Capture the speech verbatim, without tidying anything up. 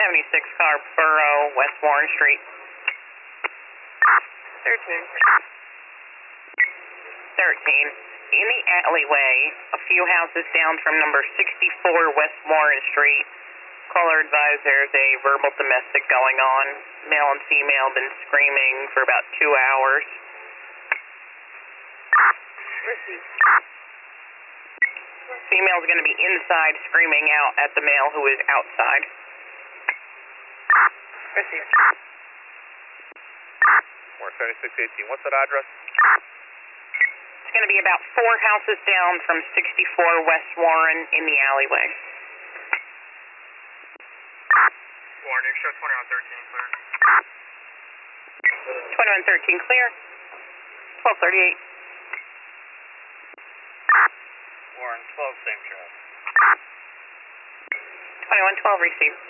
seventy-six Scarborough, West Warren Street. thirteen. thirteen. In the alleyway, a few houses down from number sixty-four West Warren Street, caller advised there's a verbal domestic going on. Male and female been screaming for about two hours. Receive. Female's going to be inside screaming out at the male who is outside. Receive. Warren seventy-six eighteen, what's that address? It's going to be about four houses down from sixty-four West Warren in the alleyway. Warren, you show twenty-one thirteen clear. twenty-one thirteen clear. twelve thirty-eight. Warren twelve, same job. twenty-one twelve received.